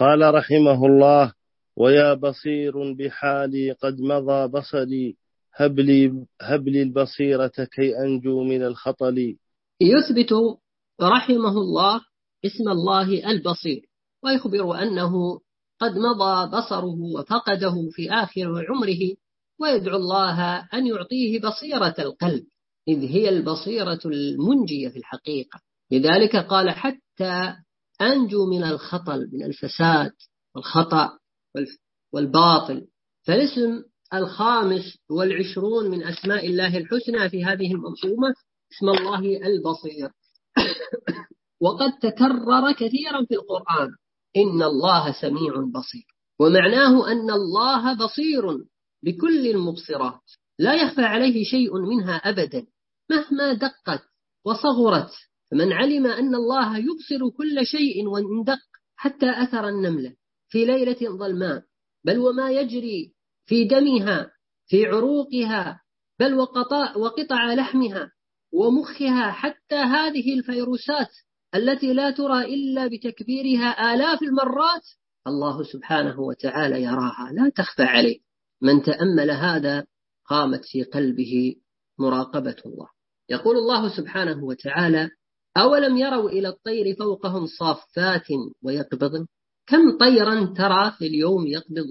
قال رحمه الله: ويا بصير بحالي قد مضى بصري، هب لي البصيرة كي أنجو من الخطل. يثبت رحمه الله اسم الله البصير، ويخبر أنه قد مضى بصره وفقده في آخر عمره، ويدعو الله أن يعطيه بصيرة القلب، إذ هي البصيرة المنجية في الحقيقة. لذلك قال: حتى أنجو من الخطل، من الفساد والخطأ والباطل. فالاسم 25 من أسماء الله الحسنى في هذه المنظومة اسم الله البصير. وقد تكرر كثيرا في القرآن: إن الله سميع بصير، ومعناه أن الله بصير بكل المبصرات، لا يخفى عليه شيء منها أبدا مهما دقت وصغرت. فمن علم أن الله يبصر كل شيء وإن دق حتى أثر النملة في ليلة ظلماء، بل وما يجري في دمها، في عروقها، بل وقطع لحمها ومخها، حتى هذه الفيروسات التي لا ترى إلا بتكبيرها آلاف المرات، الله سبحانه وتعالى يراها لا تخفى عليه. من تأمل هذا قامت في قلبه مراقبة الله. يقول الله سبحانه وتعالى: أولم يروا إلى الطير فوقهم صافات ويقبضن؟ كم طيرا ترى في اليوم يقبض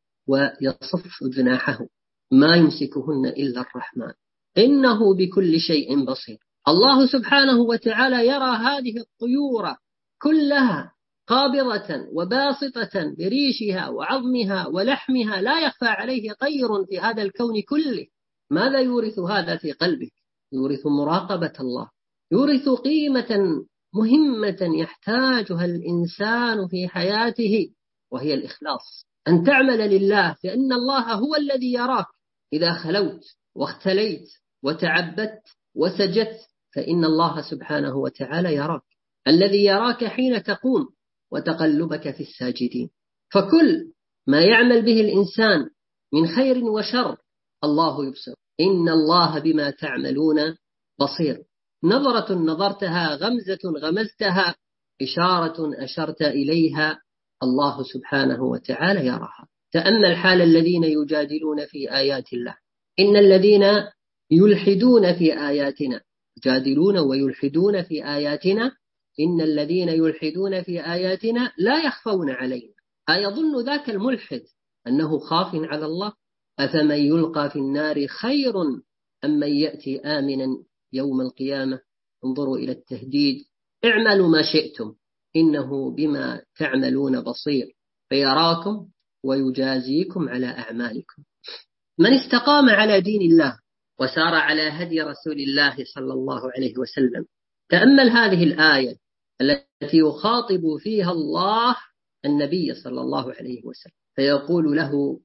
ويصف جناحه، ما يمسكهن إلا الرحمن إنه بكل شيء بصير. الله سبحانه وتعالى يرى هذه الطيور كلها قابضة وباسطة بريشها وعظمها ولحمها، لا يخفى عليه طير في هذا الكون كله. ماذا يورث هذا في قلبك؟ يورث مراقبة الله، يورث قيمة مهمة يحتاجها الإنسان في حياته، وهي الإخلاص. أن تعمل لله، فإن الله هو الذي يراك إذا خلوت واختليت وتعبدت وسجدت، فإن الله سبحانه وتعالى يراك، الذي يراك حين تقوم وتقلبك في الساجدين. فكل ما يعمل به الإنسان من خير وشر الله يبصر. إن الله بما تعملون بصير. نظرة نظرتها، غمزة غمزتها، إشارة أشرت إليها، الله سبحانه وتعالى يراها. تأمل حال الذين يجادلون في آيات الله. إن الذين يلحدون في آياتنا، يجادلون ويلحدون في آياتنا، إن الذين يلحدون في آياتنا لا يخفون علينا. أيظن ذاك الملحد أنه خاف على الله؟ أفمن يلقى في النار خير أم من يأتي آمنا يوم القيامة؟ انظروا إلى التهديد: اعملوا ما شئتم إنه بما تعملون بصير، فيراكم ويجازيكم على أعمالكم. من استقام على دين الله وسار على هدي رسول الله صلى الله عليه وسلم، تأمل هذه الآية التي يخاطب فيها الله النبي صلى الله عليه وسلم، فيقول له: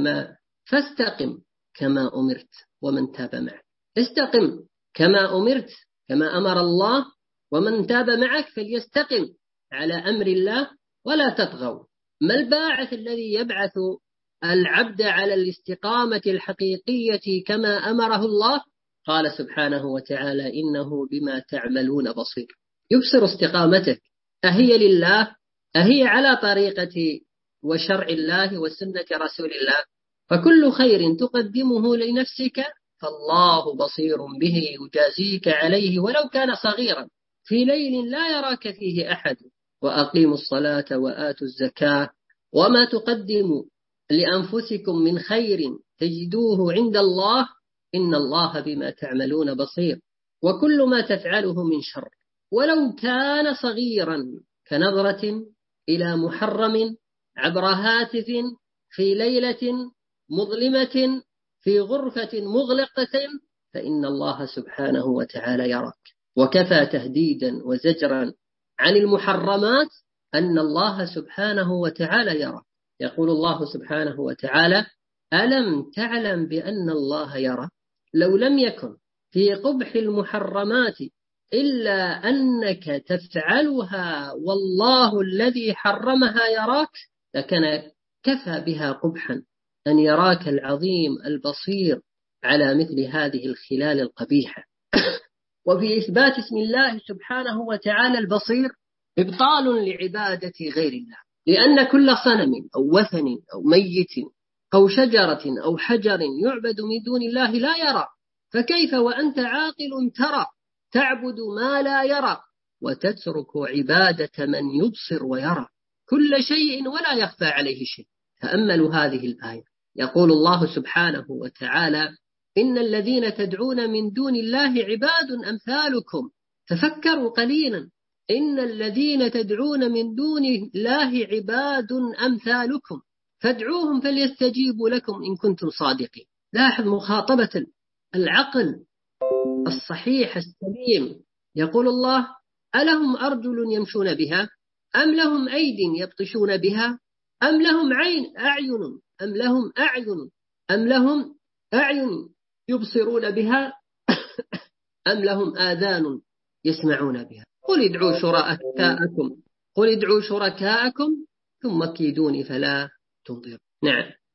فاستقم كما أمرت ومن تاب معك. استقم كما أمرت، كما أمر الله، ومن تاب معك فليستقم على أمر الله ولا تطغوا. ما الباعث الذي يبعث العبد على الاستقامة الحقيقية كما أمره الله؟ قال سبحانه وتعالى: إنه بما تعملون بصير. يبصر استقامتك، أهي لله، أهي على طريقة وشرع الله وسنة رسول الله؟ فكل خير تقدمه لنفسك فالله بصير به يجازيك عليه ولو كان صغيرا، في ليل لا يراك فيه أحد. وأقيموا الصلاة وآتوا الزكاة وما تقدموا لأنفسكم من خير تجدوه عند الله إن الله بما تعملون بصير. وكل ما تفعله من شر ولو كان صغيرا كنظرة إلى محرم عبر هاتف في ليلة مظلمة في غرفة مغلقة، فإن الله سبحانه وتعالى يراك. وكفى تهديدا وزجرا عن المحرمات أن الله سبحانه وتعالى يراك. يقول الله سبحانه وتعالى: ألم تعلم بأن الله يرى؟ لو لم يكن في قبح المحرمات إلا أنك تفعلها والله الذي حرمها يراك، لكان كفى بها قبحا أن يراك العظيم البصير على مثل هذه الخلال القبيحة. وفي إثبات اسم الله سبحانه وتعالى البصير إبطال لعبادة غير الله. لأن كل صنم أو وثن أو ميت أو شجرة أو حجر يعبد من دون الله لا يرى، فكيف وأنت عاقل ترى تعبد ما لا يرى وتترك عبادة من يبصر ويرى كل شيء ولا يخفى عليه شيء. تأملوا هذه الآية، يقول الله سبحانه وتعالى: إن الذين تدعون من دون الله عباد أمثالكم. تفكروا قليلا، إن الذين تدعون من دون الله عباد أمثالكم فادعوهم فليستجيبوا لكم إن كنتم صادقين. لاحظ مخاطبة العقل الصحيح السليم. يقول الله: ألهم أرجل يمشون بها أم لهم أيد يبطشون بها أم لهم أعين أم لهم أعين يبصرون بها أم لهم آذان يسمعون بها قل ادعوا شركاءكم ثم كيدوني فلا تنظرون. نعم،